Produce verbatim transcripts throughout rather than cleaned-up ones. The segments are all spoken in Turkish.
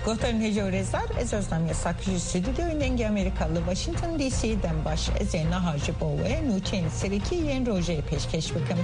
Gohtarın hecavrezar ez özlem yasakçı stüdyo dengi Amerikalı Washington D C'den baş ezena hacı boğe nuçen seriki yen roje peşkeş bakım.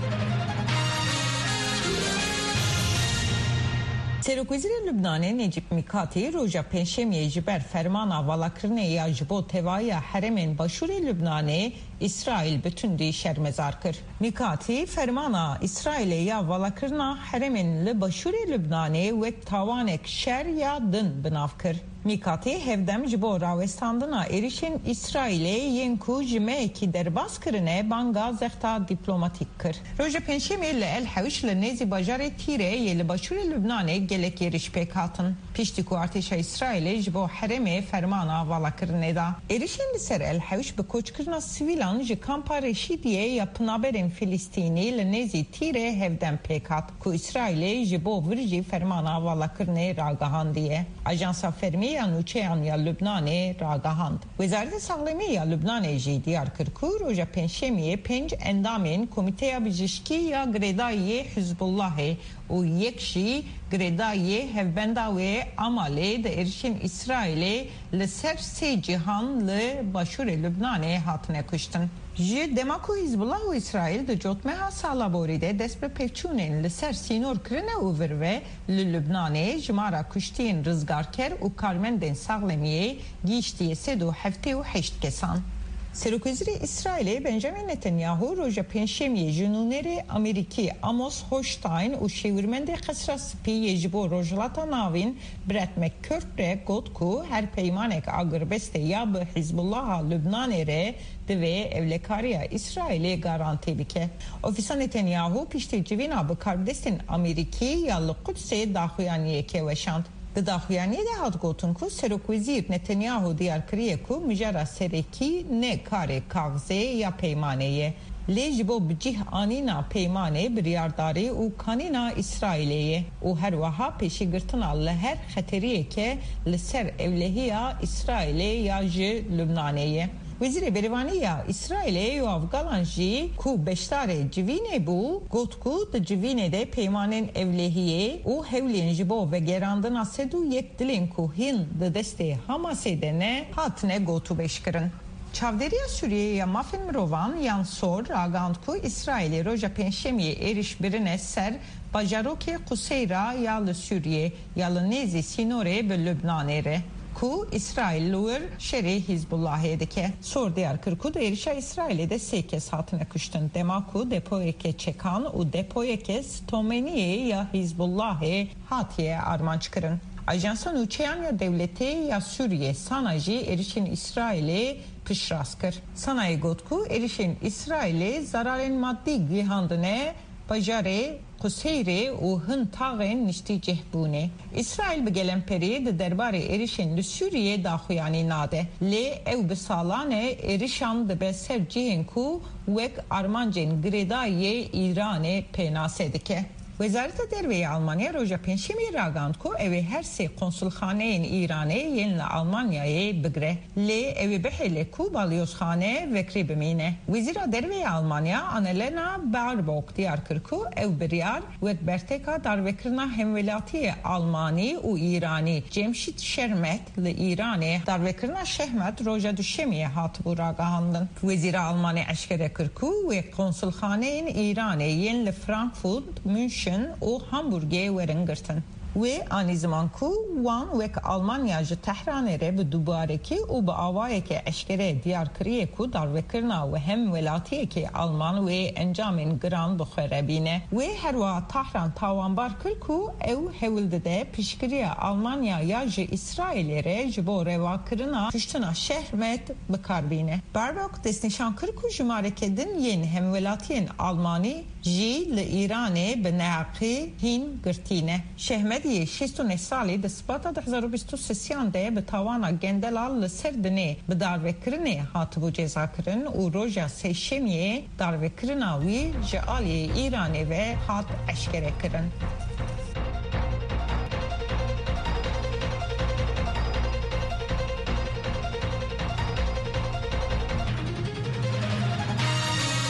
Serokvizir Lübnan'e Necip Mikati roja penşemiye jiber fermana valakrine ya jibo tevaya heremen başure Lübnan'e İsrail bütün di şermezar kır. Mikati fermana İsrail'e ya valakrina heremen li başure Lübnan'e ve tavanek şer ya dın binav kır. Mikati hevdem jibo ravestandına erişin İsrail'e yenku jime ki derbas kırine banga zehta diplomatik kır. Roja penşemiye le el haviş le nezi bajare tire yeli başure Lübnan'e gelek yeriş pekatın. Piştiku arteşa İsrail'e jibo hereme fermana valakırine da. Erişin ser el haviş be koçkırna sivilan ji kampa reşidiye yapınaberin Filistini le nezi tire hevdem pekat. Ku İsrail'e jibo virji fermana valakırine ragahan diye. Ajansa fermi ya nuçeyan ya Lübnan'e ragahand. Wezareti Sağlemi ya Lübnan'e jî diyar kırku roja penşemiye penc endamen komiteya bijişki ya gredaye Hizbullah'e o yekşi gredaye hevbenda ve amale de erişin İsrail'e le ser se cihan le başure Lübnan'e hatine kuştun. Ji demaku Hizbullah ve İsrail de jotmeha salaboride despe pevçunen li ser sinor krine uver ve li Lübnan'e jimara kuştiyen rızgarker u karmenden sağlemiye giyiştiye sedu hefte u heşt kesan. Serokviziri İsrail'e Benjamin Netanyahu roja penşemiye jununeri Ameriki Amos Hochstein u şevirmende kısra spi yejibo rojlata navin Brett McCurtre gotku her peymanek agırbeste ya bu Hizbullah'a Lübnan'ere ve evlekariya İsrail'e garanti bike. Ofisa Netanyahu pişti civina bu karbdestin Ameriki yallı Kudüs'e dahuyaniye keveşant. Daxuyani de hat gotun ku Serokvizir Netanyahu diyar kriye ku mijara sereki ne kare kağze ya peymaneye. Le jibo bicih anina peymane biryardari u kanina İsrail'e. U her vaha peşi gırtına le her xeteriye ke le ser evlehiya İsrail'e ya ji Lübnan'e. Vezir berivani ya İsrail'e yo Afgalanji ku beştare civine bu gotku da civine de peymanen evlehiye u hevlin jibo ve gerandın asedu yekdilin ku hin de deste hamasedene hatne gotu beşkırın. Çavderiya Suriye ya mafin mirovan yan sor agand ku İsrail'e roja penşemiye eriş birine ser bajaroke kuseyra yalı Suriye yalı nezi sinore ve Lübnan'ere. Ku İsrail'lüğür şer'i Hizbullah'edeki sor diyar kırku da erişa İsrail'de sekez hatine kuştun. Demaku depoyeke çekan u depoyeke stomeniye ya Hizbullah'e hatiye arman çıkarın. Ajansa nuçeyan ya devleti ya Suriye sanaji erişin İsrail'e pişraskır. Sanayi gotku erişin İsrail'e zararen maddi gihandine bajare kuseyre u hın tağen nişti cehbune. İsrail bi gelen peri de derbari erişin li Suriye dahuyani nade. Le ev bi salane erişan de be ser cihen ku vek armancen gredaye İran'e penasedike. Wezareta Derveyi Almanya roja penşemi ragand ku evi her se konsulhaneyin İran'e yenle Almanya'ya bigre. Le evi behele ku balyozhane vekri bimine. Vezira Derveyi Almanya Annalena Baerbock diyar kırku ev biryar vek berteka dar vekrina hemvelatiye Almani u İrani Cemşit Şermet le İran'e dar vekrina şehmet roja düşemiye hat bu ragahandın. Vezira Almanya eşkere kırku ve konsulhaneyin İran'e yenle Frankfurt, München o Hamburg'e veringirtin. Ve aynı zaman ku wan vek Almanyacı Tehran'ere bu dubareki u bu avayeke eşkere diyar kriye ku dar vekirna ve hem velatiyeki Alman ve encamin gran buxerebine ve her va Tahran tavanbar kır ku ev hevilde de pişkiriye Almanya yajı İsrail'ere jibo reva kırına küştuna şehmet bikarbine. Baerbock desnişan kır ku jumarekedin yen hem velatiyen Almani ji le İran'e benaqi hin girtine. Şehmet diye şestone sali de spata da hezar بیست و سه de به تاوانا گندلال لسردنه به داروکرنه هاتبو جزا کرن و روژا سیشمیه داروکرناوی جعالی ایرانی و هات اشکره کرن.